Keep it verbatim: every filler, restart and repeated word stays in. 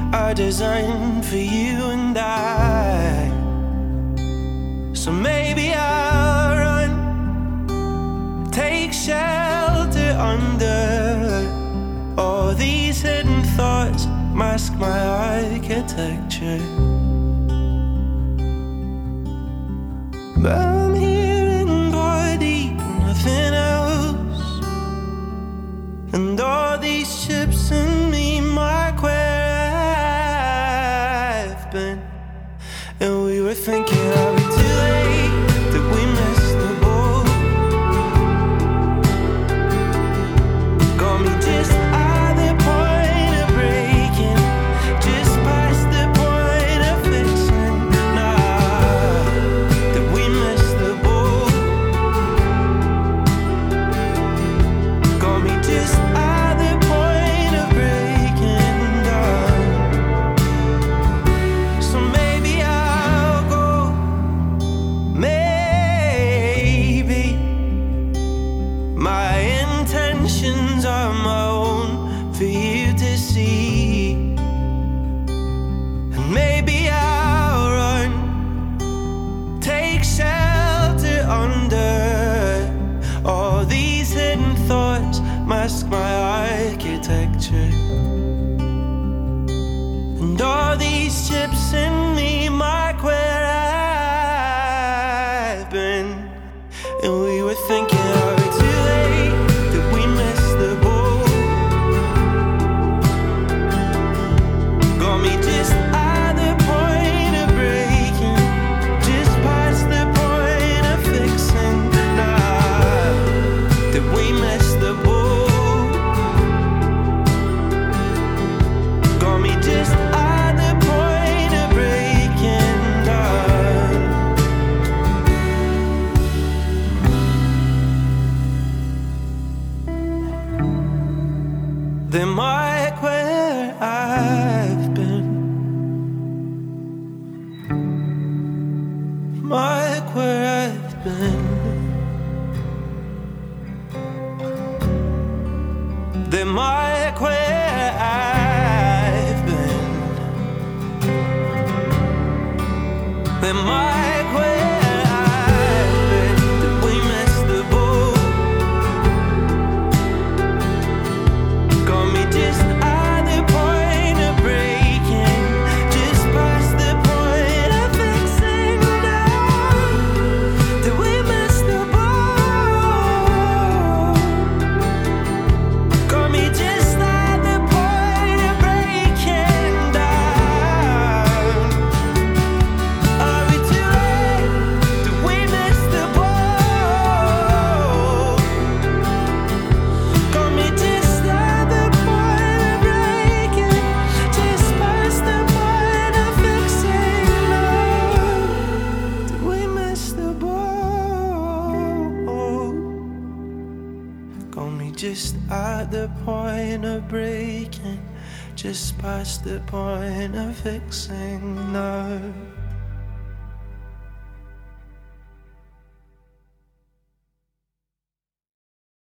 are designed for you and I. So maybe I'll run, take shelter under all these hidden thoughts, mask my architecture. But I'm here in body, nothing else. And all these ships in me mark where I've been. And we were thinking, are we too late? Did we miss the boat? Got me just at the point of breaking, just past the point of fixing. Nah, did we miss the boat? Got me just at the point of breaking down. So maybe I'll go, maybe my intentions are my own for you to see. And maybe I'll run, take shelter under all these hidden thoughts, mask my architecture. And all these chips in me mark where I've been. And we were thinking, are we too late? Did we miss the boat? Got me just at the point of breaking, just past the point of fixing. Nah, did we miss the boat? Got me just at the point of breaking down. They mark where I've been, mark where I've been. They mark where I've been. They mark where I've been. Did we miss the boat? Got me just at the point of breaking, just past the point of fixing. Now, did we miss the boat? Got me just at the point of breaking down. Are we too late? Did we miss the boat? Got me just at the point of breaking, just past the point of fixing. Did we miss the boat? Got me just at the point of breaking, just past the point of fixing now.